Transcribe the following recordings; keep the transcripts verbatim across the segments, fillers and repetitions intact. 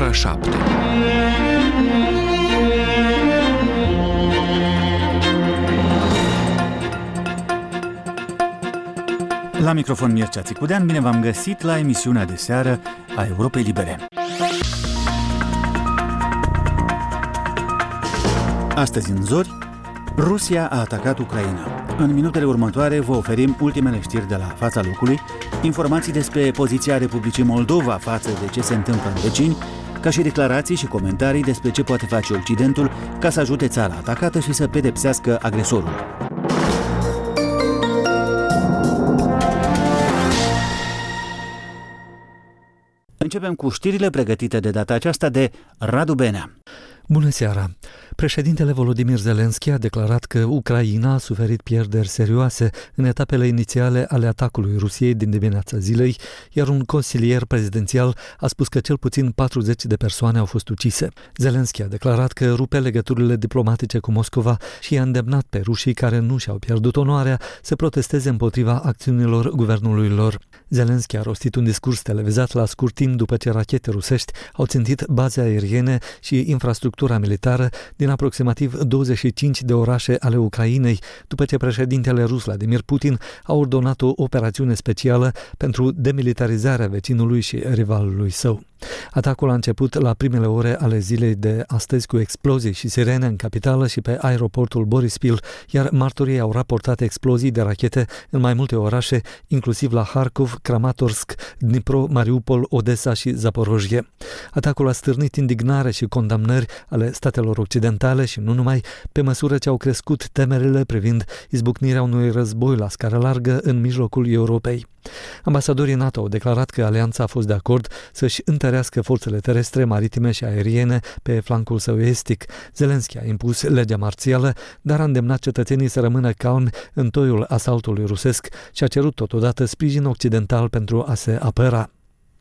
ora șapte. La microfon Mircea Țicudean, bine v-am găsit la emisiunea de seară a Europei Libere. Astăzi în Zori, Rusia a atacat Ucraina. În minutele următoare vă oferim ultimele știri de la fața locului, informații despre poziția Republicii Moldova față de ce se întâmplă în vecini, ca și declarații și comentarii despre ce poate face Occidentul ca să ajute țara atacată și să pedepsească agresorul. Începem cu știrile pregătite de data aceasta de Radu Benea. Bună seara! Președintele Volodymyr Zelensky a declarat că Ucraina a suferit pierderi serioase în etapele inițiale ale atacului Rusiei din dimineața zilei, iar un consilier prezidențial a spus că cel puțin patruzeci de persoane au fost ucise. Zelensky a declarat că rupe legăturile diplomatice cu Moscova și i-a îndemnat pe rușii care nu și-au pierdut onoarea să protesteze împotriva acțiunilor guvernului lor. Zelensky a rostit un discurs televizat la scurt timp după ce rachete rusești au țintit baze aeriene și infrastructura militară din aproximativ douăzeci și cinci de orașe ale Ucrainei, după ce președintele rus Vladimir Putin a ordonat o operațiune specială pentru demilitarizarea vecinului și rivalului său. Atacul a început la primele ore ale zilei de astăzi cu explozii și sirene în capitală și pe aeroportul Borispil, iar martorii au raportat explozii de rachete în mai multe orașe, inclusiv la Harkov, Kramatorsk, Dnipro, Mariupol, Odessa și Zaporojie. Atacul a stârnit indignare și condamnări ale statelor occidentale și nu numai, pe măsură ce au crescut temerile privind izbucnirea unui război la scară largă în mijlocul Europei. Ambasadorii NATO au declarat că alianța a fost de acord să-și întărească forțele terestre, maritime și aeriene pe flancul său estic. Zelensky a impus legea marțială, dar a îndemnat cetățenii să rămână calmi în toiul asaltului rusesc și a cerut totodată sprijin occidental pentru a se apăra.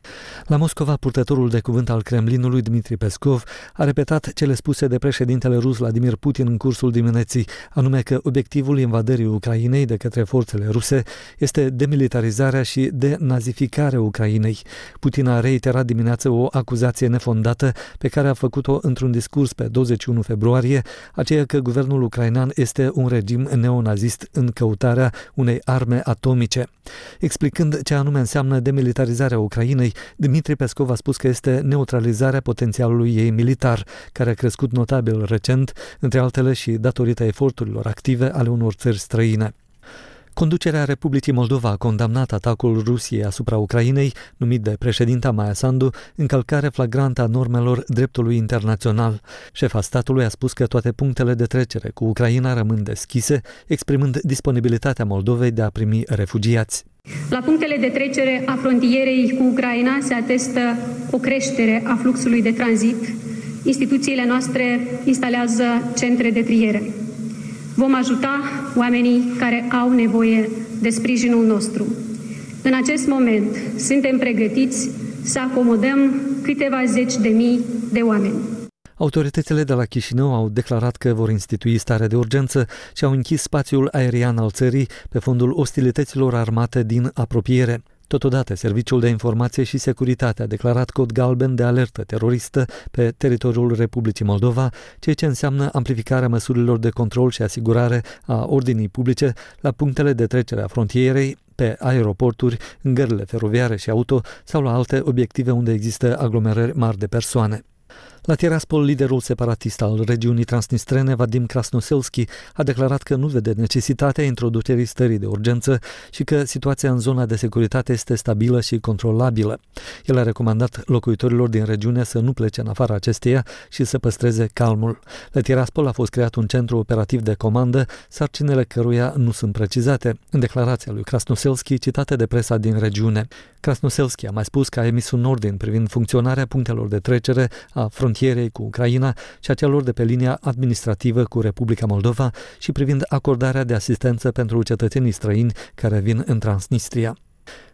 La Moscova, purtătorul de cuvânt al Kremlinului, Dmitri Peskov, a repetat cele spuse de președintele rus Vladimir Putin în cursul dimineții, anume că obiectivul invadării Ucrainei de către forțele ruse este demilitarizarea și denazificarea Ucrainei. Putin a reiterat dimineață o acuzație nefondată pe care a făcut-o într-un discurs pe douăzeci și unu februarie, aceea că guvernul ucrainean este un regim neonazist în căutarea unei arme atomice. Explicând ce anume înseamnă demilitarizarea Ucrainei, Dmitri Peskov a spus că este neutralizarea potențialului ei militar, care a crescut notabil recent, între altele și datorită eforturilor active ale unor țări străine. Conducerea Republicii Moldova a condamnat atacul Rusiei asupra Ucrainei, numit de președinta Maia Sandu, încălcare flagrantă a normelor dreptului internațional. Șefa statului a spus că toate punctele de trecere cu Ucraina rămân deschise, exprimând disponibilitatea Moldovei de a primi refugiați. La punctele de trecere a frontierei cu Ucraina se atestă o creștere a fluxului de tranzit. Instituțiile noastre instalează centre de triere. Vom ajuta oamenii care au nevoie de sprijinul nostru. În acest moment suntem pregătiți să acomodăm câteva zeci de mii de oameni. Autoritățile de la Chișinău au declarat că vor institui stare de urgență și au închis spațiul aerian al țării pe fondul ostilităților armate din apropiere. Totodată, Serviciul de Informație și Securitate a declarat cod galben de alertă teroristă pe teritoriul Republicii Moldova, ceea ce înseamnă amplificarea măsurilor de control și asigurare a ordinii publice la punctele de trecere a frontierei, pe aeroporturi, în gările feroviare și auto sau la alte obiective unde există aglomerări mari de persoane. La Tiraspol, liderul separatist al regiunii transnistrene, Vadim Krasnoselski, a declarat că nu vede necesitatea introducerii stării de urgență și că situația în zona de securitate este stabilă și controlabilă. El a recomandat locuitorilor din regiune să nu plece în afara acesteia și să păstreze calmul. La Tiraspol a fost creat un centru operativ de comandă, sarcinile căruia nu sunt precizate, în declarația lui Krasnoselski citată de presa din regiune. Krasnoselski a mai spus că a emis un ordin privind funcționarea punctelor de trecere a frontierei cu Ucraina și a celor de pe linia administrativă cu Republica Moldova și privind acordarea de asistență pentru cetățenii străini care vin în Transnistria.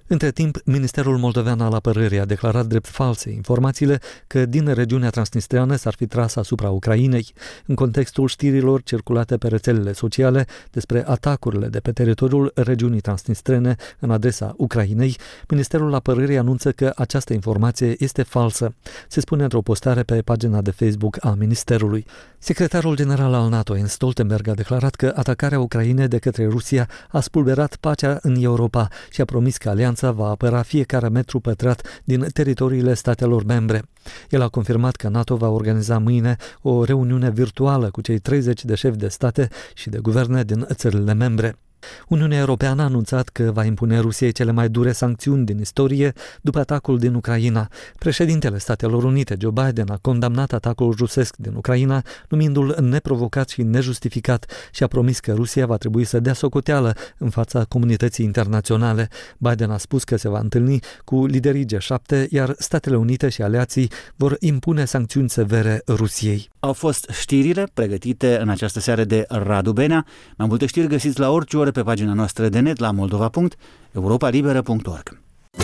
Între timp, Ministerul Moldovean al Apărării a declarat drept false informațiile că din regiunea transnistreană s-ar fi tras asupra Ucrainei. În contextul știrilor circulate pe rețelele sociale despre atacurile de pe teritoriul regiunii transnistrene în adresa Ucrainei, Ministerul Apărării anunță că această informație este falsă. Se spune într-o postare pe pagina de Facebook a Ministerului. Secretarul general al NATO, Jens Stoltenberg, a declarat că atacarea Ucrainei de către Rusia a spulberat pacea în Europa și a promis că alianța va apăra fiecare metru pătrat din teritoriile statelor membre. El a confirmat că NATO va organiza mâine o reuniune virtuală cu cei treizeci de șefi de state și de guverne din țările membre. Uniunea Europeană a anunțat că va impune Rusiei cele mai dure sancțiuni din istorie după atacul din Ucraina. Președintele Statelor Unite, Joe Biden, a condamnat atacul rusesc din Ucraina, numindu-l neprovocat și nejustificat și a promis că Rusia va trebui să dea socoteală în fața comunității internaționale. Biden a spus că se va întâlni cu liderii G șapte, iar Statele Unite și aliații vor impune sancțiuni severe Rusiei. Au fost știrile pregătite în această seară de Radu Benea. Mai multe știri găsiți la orice oră pe pagina noastră de net la moldova punct europa liberă punct org.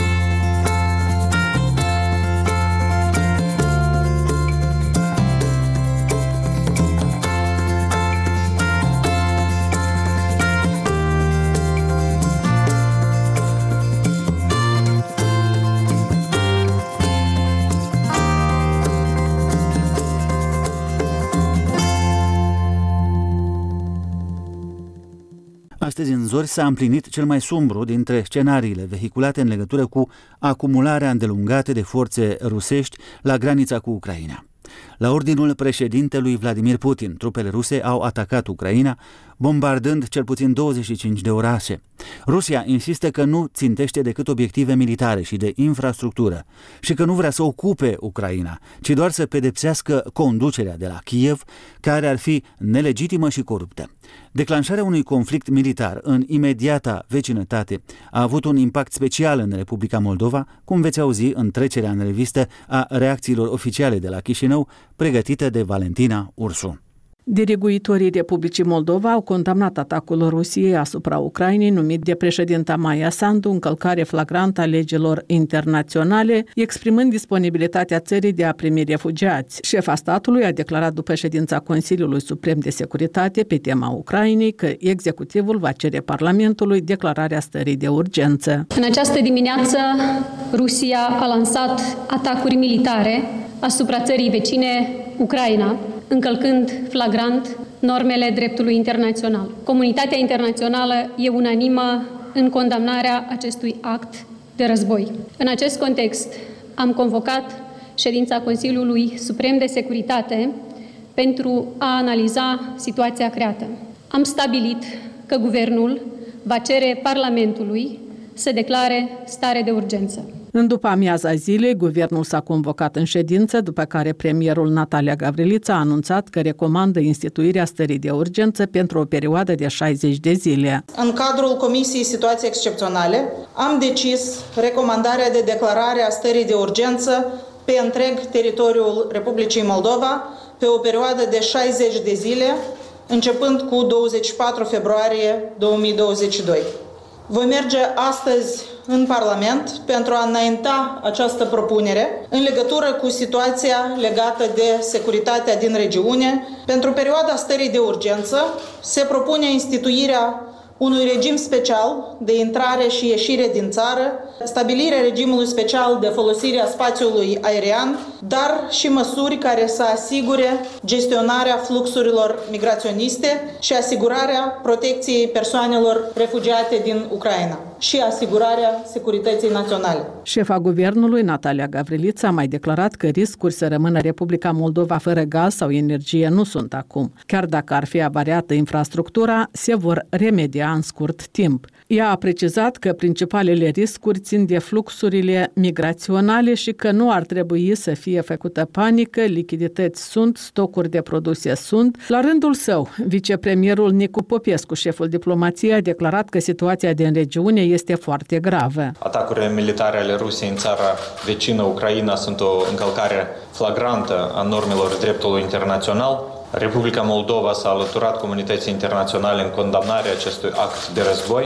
Astăzi în Zori s-a împlinit cel mai sumbru dintre scenariile vehiculate în legătură cu acumularea îndelungată de forțe rusești la granița cu Ucraina. La ordinul președintelui Vladimir Putin, trupele ruse au atacat Ucraina, bombardând cel puțin douăzeci și cinci de orașe. Rusia insistă că nu țintește decât obiective militare și de infrastructură și că nu vrea să ocupe Ucraina, ci doar să pedepsească conducerea de la Kiev, care ar fi nelegitimă și coruptă. Declanșarea unui conflict militar în imediata vecinătate a avut un impact special în Republica Moldova, cum veți auzi în trecerea în revistă a reacțiilor oficiale de la Chișinău, pregătită de Valentina Ursu. Diriguitorii Republicii Moldova au condamnat atacul Rusiei asupra Ucrainei, numit de președinta Maia Sandu încălcare flagrantă a legilor internaționale, exprimând disponibilitatea țării de a primi refugiați. Șefa statului a declarat după ședința Consiliului Suprem de Securitate pe tema Ucrainei că executivul va cere Parlamentului declararea stării de urgență. În această dimineață, Rusia a lansat atacuri militare asupra țării vecine, Ucraina, încălcând flagrant normele dreptului internațional. Comunitatea internațională e unanimă în condamnarea acestui act de război. În acest context, am convocat ședința Consiliului Suprem de Securitate pentru a analiza situația creată. Am stabilit că Guvernul va cere Parlamentului să declare stare de urgență. În după amiaza zilei, guvernul s-a convocat în ședință, după care premierul Natalia Gavrilița a anunțat că recomandă instituirea stării de urgență pentru o perioadă de șaizeci de zile. În cadrul Comisiei Situații Excepționale, am decis recomandarea de declarare a stării de urgență pe întreg teritoriul Republicii Moldova pe o perioadă de șaizeci de zile, începând cu douăzeci și patru februarie două mii douăzeci și doi. Voi merge astăzi în Parlament pentru a înainta această propunere în legătură cu situația legată de securitatea din regiune. Pentru perioada stării de urgență se propune instituirea unui regim special de intrare și ieșire din țară, stabilirea regimului special de folosire a spațiului aerian, dar și măsuri care să asigure gestionarea fluxurilor migraționiste și asigurarea protecției persoanelor refugiate din Ucraina și asigurarea securității naționale. Șefa guvernului, Natalia Gavrilița, a mai declarat că riscuri să rămână Republica Moldova fără gaz sau energie nu sunt acum. Chiar dacă ar fi avariată infrastructura, se vor remedia în scurt timp. Ea a precizat că principalele riscuri țin de fluxurile migraționale și că nu ar trebui să fie făcută panică, lichidități sunt, stocuri de produse sunt. La rândul său, vicepremierul Nicu Popescu, șeful diplomației, a declarat că situația din regiune este foarte gravă. Atacurile militare ale Rusiei în țara vecină, Ucraina, sunt o încălcare flagrantă a normelor dreptului internațional. Republica Moldova s-a alăturat comunității internaționale în condamnarea acestui act de război.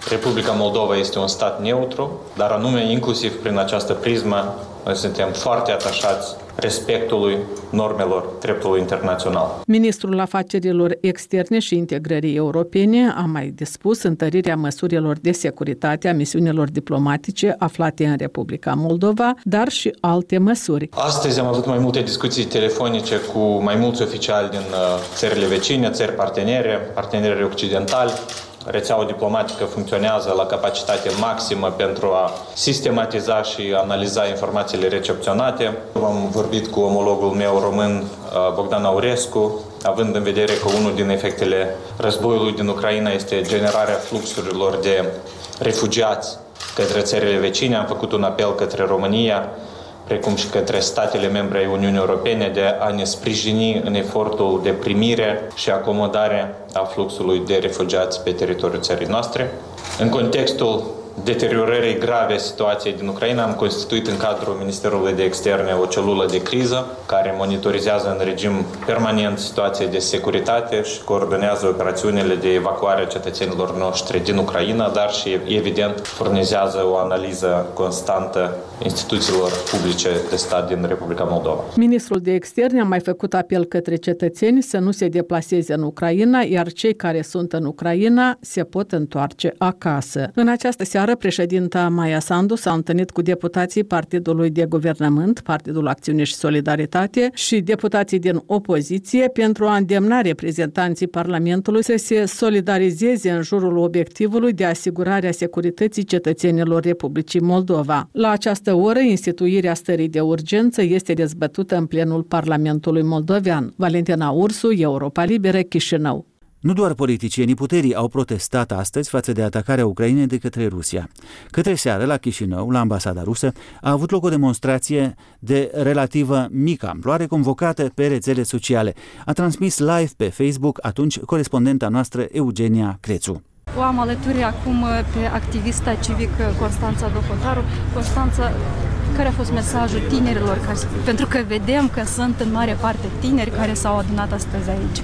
Republica Moldova este un stat neutru, dar anume inclusiv prin această prismă noi suntem foarte atașați respectului normelor dreptului internațional. Ministrul Afacerilor Externe și Integrării Europene a mai dispus întărirea măsurilor de securitate a misiunilor diplomatice aflate în Republica Moldova, dar și alte măsuri. Astăzi am avut mai multe discuții telefonice cu mai mulți oficiali din țările vecine, țări partenere, parteneri occidentali. Rețeaua diplomatică funcționează la capacitate maximă pentru a sistematiza și analiza informațiile recepționate. Am vorbit cu omologul meu român, Bogdan Aurescu, având în vedere că unul din efectele războiului din Ucraina este generarea fluxurilor de refugiați către țările vecine. Am făcut un apel către România, precum și către statele membre ai Uniunii Europene, de a ne sprijini în efortul de primire și acomodare a fluxului de refugiați pe teritoriul țării noastre. În contextul deteriorării grave a situației din Ucraina, am constituit în cadrul Ministerului de Externe o celulă de criză care monitorizează în regim permanent situația de securitate și coordonează operațiunile de evacuare a cetățenilor noștri din Ucraina, dar și, evident, furnizează o analiză constantă instituțiilor publice de stat din Republica Moldova. Ministrul de Externe a mai făcut apel către cetățeni să nu se deplaseze în Ucraina, iar cei care sunt în Ucraina se pot întoarce acasă. În această seară, președinta Maia Sandu s-a întâlnit cu deputații Partidului de Guvernământ, Partidul Acțiune și Solidaritate și deputații din opoziție pentru a îndemna reprezentanții Parlamentului să se solidarizeze în jurul obiectivului de asigurare a securității cetățenilor Republicii Moldova. La această oră, instituirea stării de urgență este dezbătută în plenul Parlamentului moldovean. Valentina Ursu, Europa Liberă, Chișinău. Nu doar politicienii puterii au protestat astăzi față de atacarea Ucrainei de către Rusia. Către seară, la Chișinău, la ambasada rusă, a avut loc o demonstrație de relativă mică amploare convocată pe rețele sociale. A transmis live pe Facebook atunci corespondenta noastră Eugenia Crețu. O am alături acum pe activista civică Constanța Dohotaru. Constanța, care a fost mesajul tinerilor? Pentru că vedem că sunt în mare parte tineri care s-au adunat astăzi aici.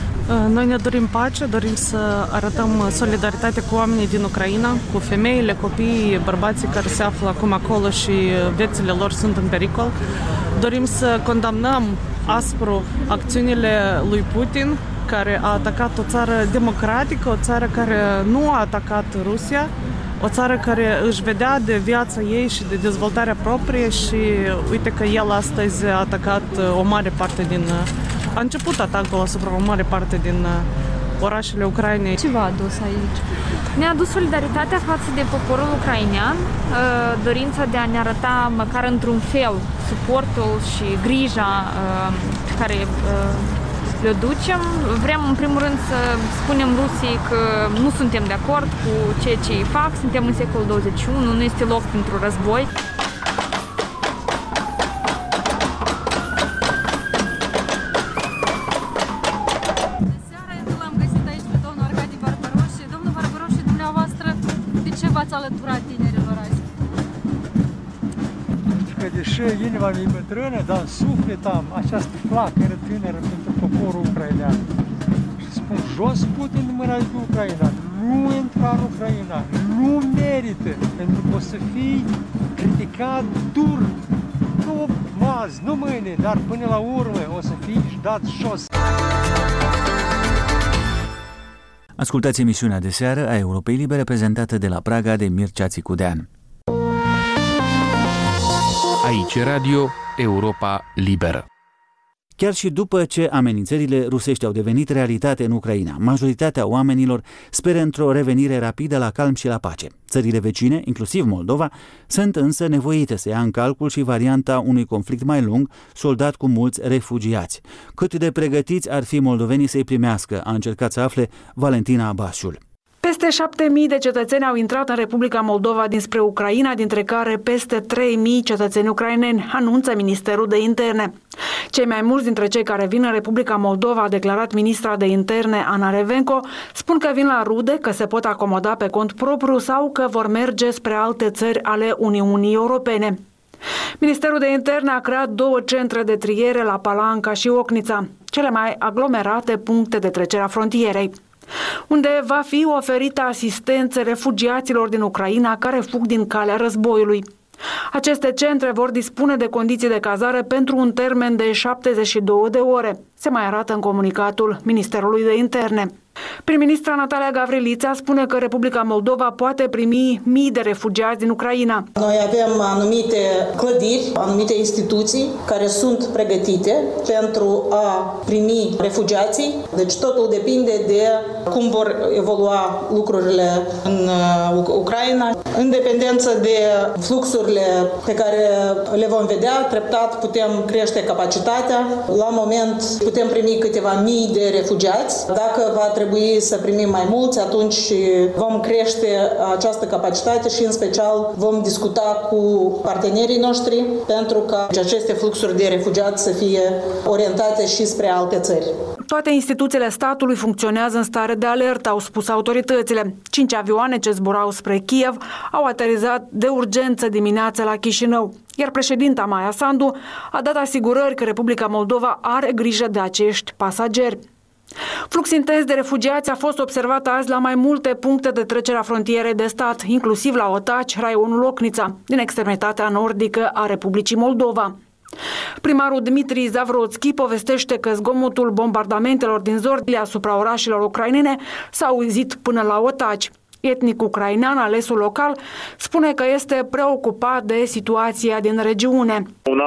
Noi ne dorim pace, dorim să arătăm solidaritate cu oamenii din Ucraina, cu femeile, copiii, bărbații care se află acum acolo și viețile lor sunt în pericol. Dorim să condamnăm aspru acțiunile lui Putin, care a atacat o țară democratică, o țară care nu a atacat Rusia, o țară care își vedea de viața ei și de dezvoltarea proprie și uite că el astăzi a atacat o mare parte din... A început atacul asupra o mare parte din orașele Ucrainei. Ce v-a adus aici? Ne-a adus solidaritatea față de poporul ucrainean, dorința de a ne arăta măcar într-un fel suportul și grija pe care le ducem. Vrem în primul rând să spunem Rusiei că nu suntem de acord cu ceea ce ei fac, suntem în secolul douăzeci și unu, nu este loc pentru război. Deși inima mea e bătrână, dar în suflet am această flacără tânără pentru poporul ucrainean. Și spun, jos Putin în mâna cu Ucraina, nu intra în Ucraina, nu merită, pentru că o să fii criticat dur, nu azi, nu mâine, dar până la urmă o să fii dat jos. Ascultați emisiunea de seară a Europei Libere, prezentată de la Praga de Mircea Țicudean. Aici Radio Europa Liberă. Chiar și după ce amenințările rusești au devenit realitate în Ucraina, majoritatea oamenilor speră într-o revenire rapidă la calm și la pace. Țările vecine, inclusiv Moldova, sunt însă nevoite să ia în calcul și varianta unui conflict mai lung, soldat cu mulți refugiați. Cât de pregătiți ar fi moldovenii să-i primească, a încercat să afle Valentina Abasiul. Peste șapte mii de cetățeni au intrat în Republica Moldova dinspre Ucraina, dintre care peste trei mii cetățeni ucraineni, anunță Ministerul de Interne. Cei mai mulți dintre cei care vin în Republica Moldova, a declarat ministra de Interne Ana Revenco, spun că vin la rude, că se pot acomoda pe cont propriu sau că vor merge spre alte țări ale Uniunii Europene. Ministerul de Interne a creat două centre de triere la Palanca și Ocnița, cele mai aglomerate puncte de trecere a frontierei. unde va fi oferită asistență refugiaților din Ucraina care fug din calea războiului. Aceste centre vor dispune de condiții de cazare pentru un termen de șaptezeci și două de ore, se mai arată în comunicatul Ministerului de Interne. Prim-ministra Natalia Gavrilița spune că Republica Moldova poate primi mii de refugiați din Ucraina. Noi avem anumite clădiri, anumite instituții care sunt pregătite pentru a primi refugiații. Deci totul depinde de cum vor evolua lucrurile în Ucraina. În dependență de fluxurile pe care le vom vedea, treptat putem crește capacitatea. La moment putem primi câteva mii de refugiați. Dacă va trebui trebui să primim mai mulți, atunci vom crește această capacitate și în special vom discuta cu partenerii noștri pentru ca aceste fluxuri de refugiați să fie orientate și spre alte țări. Toate instituțiile statului funcționează în stare de alertă, au spus autoritățile. Cinci avioane ce zburau spre Kiev au aterizat de urgență dimineața la Chișinău, iar președinta Maia Sandu a dat asigurări că Republica Moldova are grijă de acești pasageri. Flux intens de refugiați a fost observat azi la mai multe puncte de trecere a frontierei de stat, inclusiv la Otaci, raionul Locnița, din extremitatea nordică a Republicii Moldova. Primarul Dmitri Zavrodski povestește că zgomotul bombardamentelor din Zordile asupra orașelor ucrainene s-a auzit până la Otaci. Etnic ucrainean, alesul local, spune că este preocupat de situația din regiune.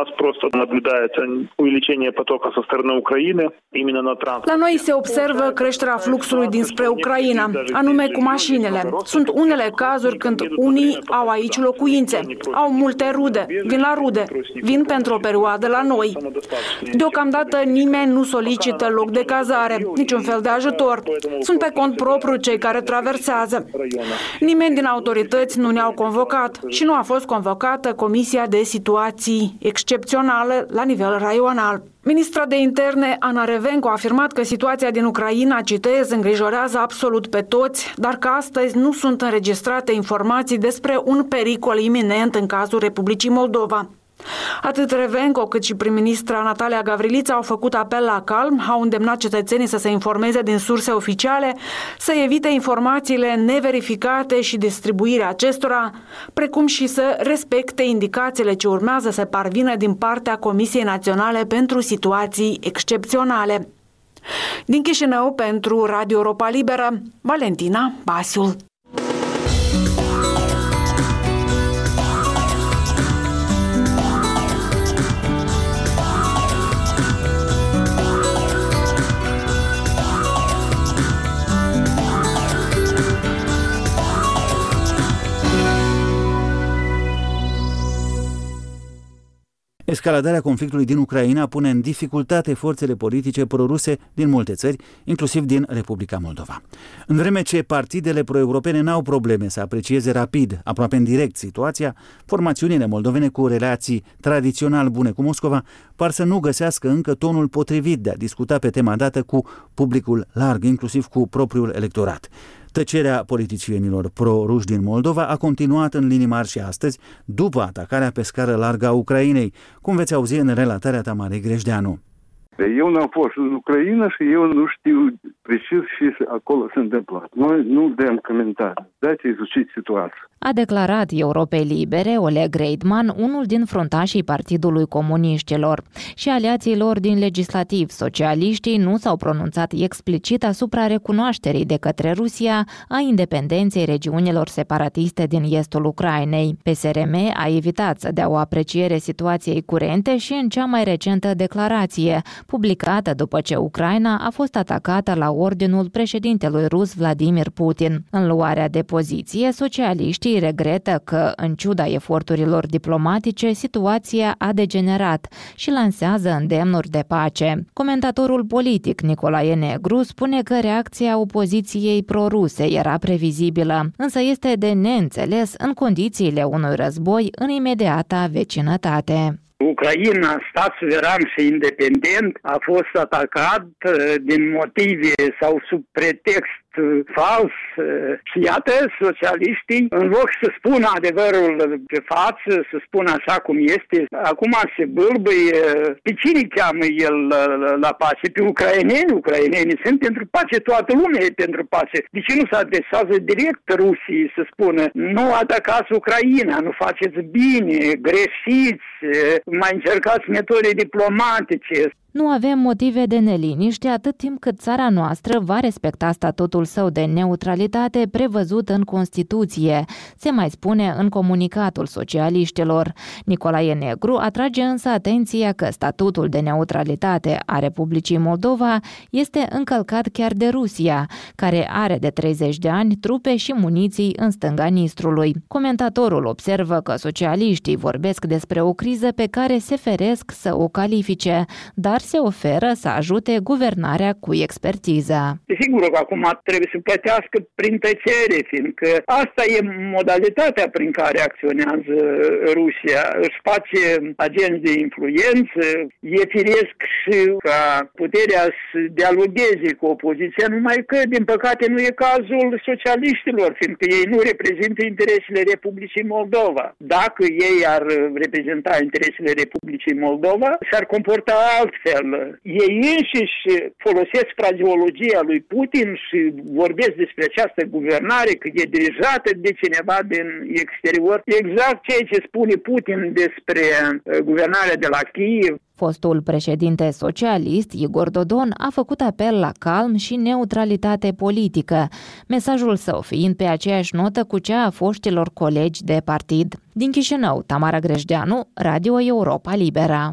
La noi se observă creșterea fluxului dinspre Ucraina, anume cu mașinile. Sunt unele cazuri când unii au aici locuințe, au multe rude, vin la rude, vin pentru o perioadă la noi. Deocamdată nimeni nu solicită loc de cazare, niciun fel de ajutor. Sunt pe cont propriu cei care traversează. Nimeni din autorități nu ne-au convocat și nu a fost convocată Comisia de Situații Excepționale la nivel raional. Ministra de Interne, Ana Revenco, a afirmat că situația din Ucraina, citez, îngrijorează absolut pe toți, dar că astăzi nu sunt înregistrate informații despre un pericol iminent în cazul Republicii Moldova. Atât Revenco cât și prim-ministra Natalia Gavrilița au făcut apel la calm, au îndemnat cetățenii să se informeze din surse oficiale, să evite informațiile neverificate și distribuirea acestora, precum și să respecte indicațiile ce urmează să parvină din partea Comisiei Naționale pentru Situații Excepționale. Din Chișinău, pentru Radio Europa Liberă, Valentina Basiul. Escaladarea conflictului din Ucraina pune în dificultate forțele politice proruse din multe țări, inclusiv din Republica Moldova. În vreme ce partidele pro-europene n-au probleme să aprecieze rapid, aproape în direct, situația, formațiunile moldovene cu relații tradițional bune cu Moscova par să nu găsească încă tonul potrivit de a discuta pe tema dată cu publicul larg, inclusiv cu propriul electorat. Tăcerea politicienilor pro-ruși din Moldova a continuat în linii mari și astăzi, după atacarea pe scară largă a Ucrainei, cum veți auzi în relatarea Tamarei Grejdeanu. Eu n-am fost în Ucraina și eu nu știu precis ce acolo se întâmplă. Noi nu dăm comentarii. Dați izuciți situația. A declarat Europei Libere Oleg Reitman, unul din fruntașii Partidului Comuniștilor. Și aliații lor din legislativ, socialiștii, nu s-au pronunțat explicit asupra recunoașterii de către Rusia a independenței regiunilor separatiste din estul Ucrainei. P S R M a evitat să dea o apreciere situației curente și în cea mai recentă declarație, publicată după ce Ucraina a fost atacată la ordinul președintelui rus Vladimir Putin. În luarea de poziție, socialiștii regretă că, în ciuda eforturilor diplomatice, situația a degenerat și lansează îndemnuri de pace. Comentatorul politic Nicolae Negru spune că reacția opoziției proruse era previzibilă, însă este de neînțeles în condițiile unui război în imediata vecinătate. Ucraina, stat suveran și independent, a fost atacat din motive sau sub pretext fals. Și iată, socialiștii, în loc să spună adevărul pe față, să spună așa cum este, acum se bâlbâie. Pe cine cheamă el la pace? Pe ucraineni? Ucrainenii sunt pentru pace, toată lumea e pentru pace. De ce nu se adresează direct Rusiei să spună nu atacați Ucraina, nu faceți bine, greșiți, mai încercați metode diplomatice? Nu avem motive de neliniște atât timp cât țara noastră va respecta statutul său de neutralitate prevăzut în Constituție, se mai spune în comunicatul socialiștilor. Nicolae Negru atrage însă atenția că statutul de neutralitate a Republicii Moldova este încălcat chiar de Rusia, care are de treizeci de ani trupe și muniții în stânga Nistrului. Comentatorul observă că socialiștii vorbesc despre o criză pe care se feresc să o califice, dar se oferă să ajute guvernarea cu expertiza. Sigur că acum trebuie să plătească prin tăcere, fiindcă asta e modalitatea prin care acționează Rusia. Își face agenți de influență, e firesc și ca puterea să dialogueze cu opoziția, numai că, din păcate, nu e cazul socialiștilor, fiindcă ei nu reprezintă interesele Republicii Moldova. Dacă ei ar reprezenta interesele Republicii Moldova, s-ar comporta altfel. Ei înșiși folosesc frazeologia lui Putin și vorbesc despre această guvernare că e dirijată de cineva din exterior. Exact ceea ce spune Putin despre guvernarea de la Kiev. Fostul președinte socialist, Igor Dodon, a făcut apel la calm și neutralitate politică, mesajul său fiind pe aceeași notă cu cea a foștilor colegi de partid. Din Chișinău, Tamara Grejdeanu, Radio Europa Libera.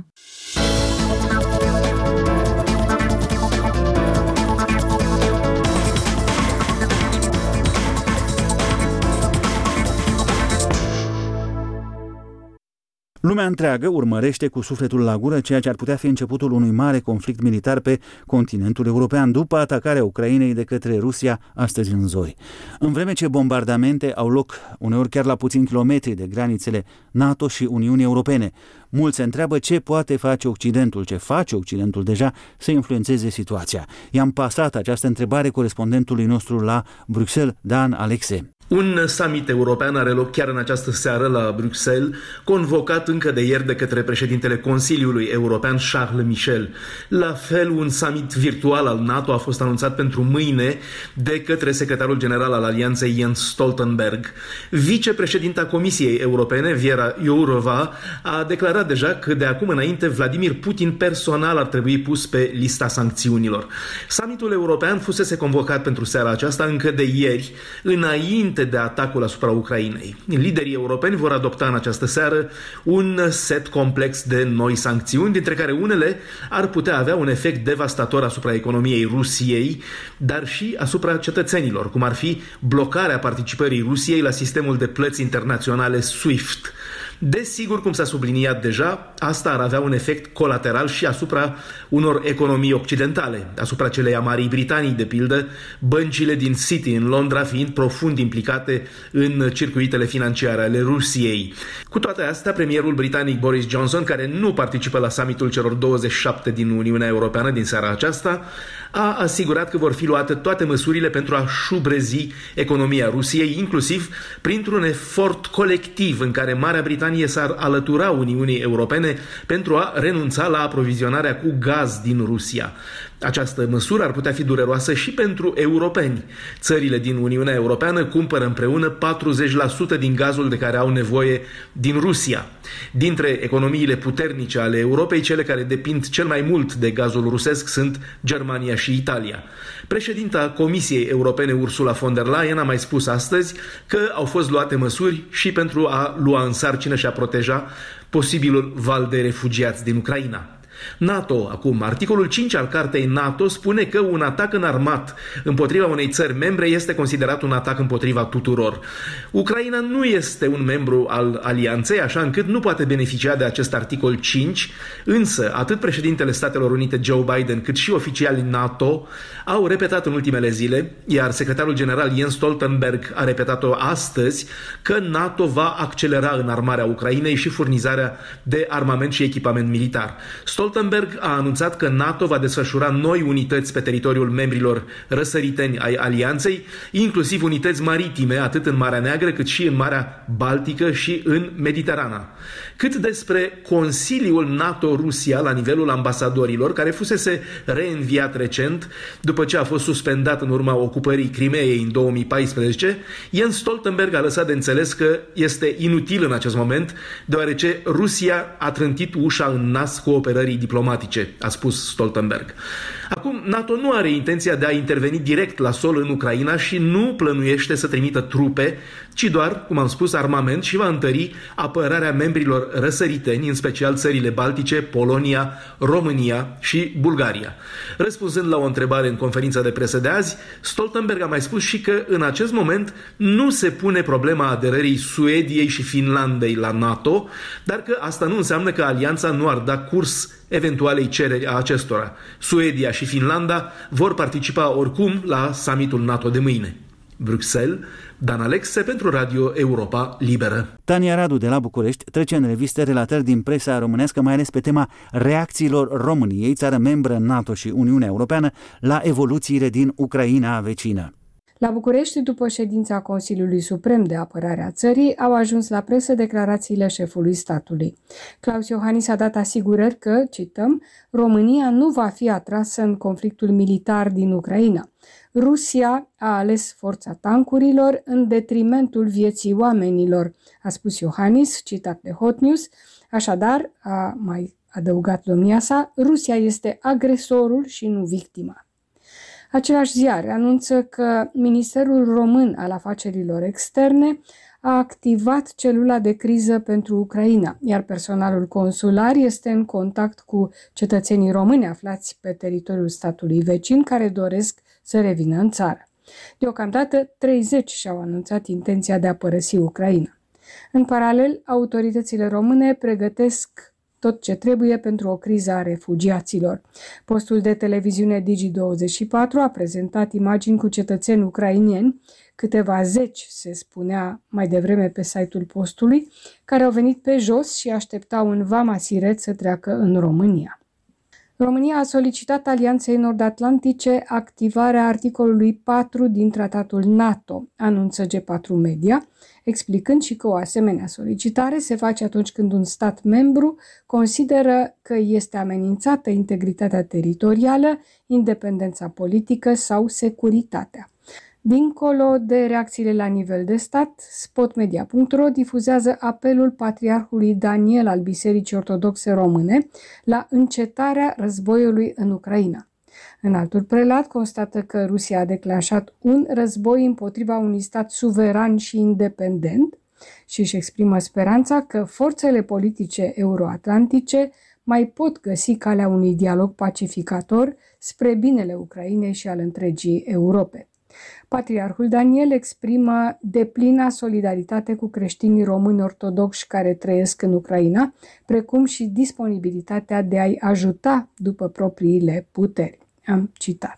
Lumea întreagă urmărește cu sufletul la gură ceea ce ar putea fi începutul unui mare conflict militar pe continentul european după atacarea Ucrainei de către Rusia astăzi în zori. În vreme ce bombardamente au loc uneori chiar la puțini kilometri de granițele NATO și Uniunii Europene, mulți se întreabă ce poate face Occidentul, ce face Occidentul deja să influențeze situația. I-am pasat această întrebare corespondentului nostru la Bruxelles, Dan Alexe. Un summit european are loc chiar în această seară la Bruxelles, convocat încă de ieri de către președintele Consiliului European Charles Michel. La fel, un summit virtual al NATO a fost anunțat pentru mâine de către secretarul general al Alianței Jens Stoltenberg. Vicepreședinta Comisiei Europene, Věra Jourová, a declarat deja că de acum înainte Vladimir Putin personal ar trebui pus pe lista sancțiunilor. Summitul european fusese convocat pentru seara aceasta încă de ieri, înainte de atacul asupra Ucrainei. Liderii europeni vor adopta în această seară un set complex de noi sancțiuni, dintre care unele ar putea avea un efect devastator asupra economiei Rusiei, dar și asupra cetățenilor, cum ar fi blocarea participării Rusiei la sistemul de plăți internaționale SWIFT. Desigur, cum s-a subliniat deja, asta ar avea un efect colateral și asupra unor economii occidentale, asupra celei a Marii Britanii, de pildă, băncile din City în Londra fiind profund implicate în circuitele financiare ale Rusiei. Cu toate astea, premierul britanic Boris Johnson, care nu participă la summitul celor douăzeci și șapte din Uniunea Europeană din seara aceasta, a asigurat că vor fi luate toate măsurile pentru a șubrezi economia Rusiei, inclusiv printr-un efort colectiv în care Marea Britanie s-ar alătura Uniunii Europene pentru a renunța la aprovizionarea cu gaz din Rusia. Această măsură ar putea fi dureroasă și pentru europeni. Țările din Uniunea Europeană cumpără împreună patruzeci la sută din gazul de care au nevoie din Rusia. Dintre economiile puternice ale Europei, cele care depind cel mai mult de gazul rusesc sunt Germania și Italia. Președinta Comisiei Europene Ursula von der Leyen a mai spus astăzi că au fost luate măsuri și pentru a lua în sarcină și a proteja posibilul val de refugiați din Ucraina. NATO, acum, articolul cinci al Cartei NATO spune că un atac înarmat împotriva unei țări membre este considerat un atac împotriva tuturor. Ucraina nu este un membru al alianței, așa încât nu poate beneficia de acest articol cinci, însă atât președintele Statelor Unite Joe Biden cât și oficialii NATO au repetat în ultimele zile, iar secretarul general Jens Stoltenberg a repetat-o astăzi, că NATO va accelera înarmarea Ucrainei și furnizarea de armament și echipament militar. Stoltenberg a anunțat că NATO va desfășura noi unități pe teritoriul membrilor răsăriteni ai alianței, inclusiv unități maritime, atât în Marea Neagră cât și în Marea Baltică și în Mediterana. Cât despre Consiliul NATO-Rusia la nivelul ambasadorilor, care fusese reînviat recent după ce a fost suspendat în urma ocupării Crimeei în două mii paisprezece, Jens Stoltenberg a lăsat de înțeles că este inutil în acest moment, deoarece Rusia a trântit ușa în nas cooperării diplomatice, a spus Stoltenberg. Acum, NATO nu are intenția de a interveni direct la sol în Ucraina și nu plănuiește să trimită trupe, ci doar, cum am spus, armament și va întări apărarea membrilor răsăriteni, în special țările Baltice, Polonia, România și Bulgaria. Răspunzând la o întrebare în conferința de presă de azi, Stoltenberg a mai spus și că în acest moment nu se pune problema aderării Suediei și Finlandei la NATO, dar că asta nu înseamnă că alianța nu ar da curs eventualei cereri a acestora. Suedia și Finlanda vor participa oricum la summitul NATO de mâine. Bruxelles, Dan Alexe pentru Radio Europa Liberă. Tania Radu de la București trece în revistă relatări din presa românească, mai ales pe tema reacțiilor României, țară membră NATO și Uniunea Europeană, la evoluțiile din Ucraina vecină. La București, după ședința Consiliului Suprem de Apărare a țării, au ajuns la presă declarațiile șefului statului. Claus Iohannis a dat asigurări că, cităm, România nu va fi atrasă în conflictul militar din Ucraina. Rusia a ales forța tancurilor în detrimentul vieții oamenilor, a spus Iohannis, citat de Hot News. Așadar, a mai adăugat domnia sa, Rusia este agresorul și nu victima. Același ziar anunță că Ministerul Român al Afacerilor Externe a activat celula de criză pentru Ucraina, iar personalul consular este în contact cu cetățenii români aflați pe teritoriul statului vecin care doresc să revină în țară. Deocamdată, treizeci și-au anunțat intenția de a părăsi Ucraina. În paralel, autoritățile române pregătesc tot ce trebuie pentru o criză a refugiaților. Postul de televiziune Digi douăzeci și patru a prezentat imagini cu cetățeni ucraineni, câteva zeci, se spunea mai devreme pe site-ul postului, care au venit pe jos și așteptau în Vama Siret să treacă în România. România a solicitat Alianței Nord-Atlantice activarea articolului patru din tratatul NATO, anunță G patru Media, explicând și că o asemenea solicitare se face atunci când un stat membru consideră că este amenințată integritatea teritorială, independența politică sau securitatea. Dincolo de reacțiile la nivel de stat, spotmedia punct ro difuzează apelul Patriarhului Daniel al Bisericii Ortodoxe Române la încetarea războiului în Ucraina. Înaltul prelat constată că Rusia a declanșat un război împotriva unui stat suveran și independent și își exprimă speranța că forțele politice euroatlantice mai pot găsi calea unui dialog pacificator spre binele Ucrainei și al întregii Europe. Patriarhul Daniel exprimă deplina solidaritate cu creștinii români ortodoxi care trăiesc în Ucraina, precum și disponibilitatea de a-i ajuta după propriile puteri. Am citat.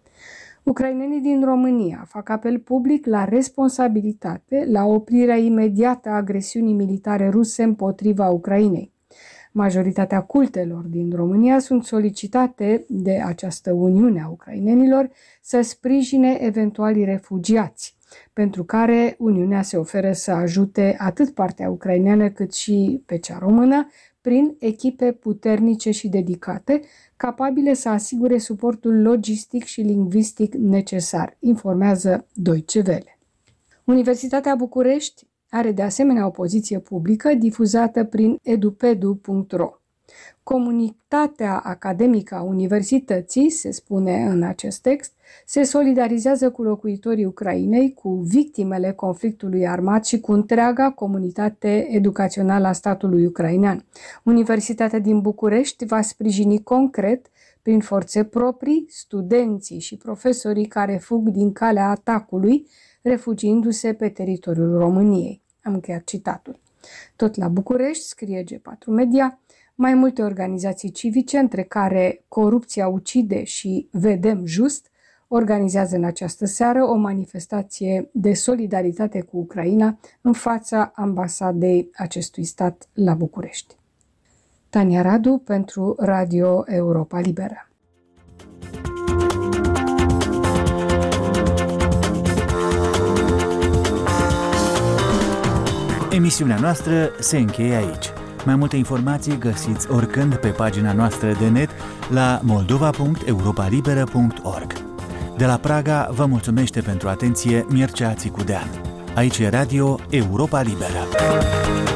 Ucrainenii din România fac apel public la responsabilitate, la oprirea imediată a agresiunii militare ruse împotriva Ucrainei. Majoritatea cultelor din România sunt solicitate de această Uniune a ucrainenilor să sprijine eventualii refugiați, pentru care Uniunea se oferă să ajute atât partea ucraineană cât și pe cea română, prin echipe puternice și dedicate, capabile să asigure suportul logistic și lingvistic necesar, informează Deutsche Welle. Universitatea București are de asemenea o poziție publică difuzată prin edupedu punct ro. Comunitatea academică a universității, se spune în acest text, se solidarizează cu locuitorii Ucrainei, cu victimele conflictului armat și cu întreaga comunitate educațională a statului ucrainean. Universitatea din București va sprijini concret, prin forțe proprii, studenții și profesorii care fug din calea atacului, refugiindu-se pe teritoriul României. Am încheiat citatul. Tot la București, scrie G patru Media, mai multe organizații civice, între care Corupția ucide și Vedem Just, organizează în această seară o manifestație de solidaritate cu Ucraina în fața ambasadei acestui stat la București. Tania Radu pentru Radio Europa Liberă. Emisiunea noastră se încheie aici. Mai multe informații găsiți oricând pe pagina noastră de net la moldova punct europa liberă punct org. De la Praga vă mulțumește pentru atenție Mircea Țicudean. Aici e Radio Europa Liberă.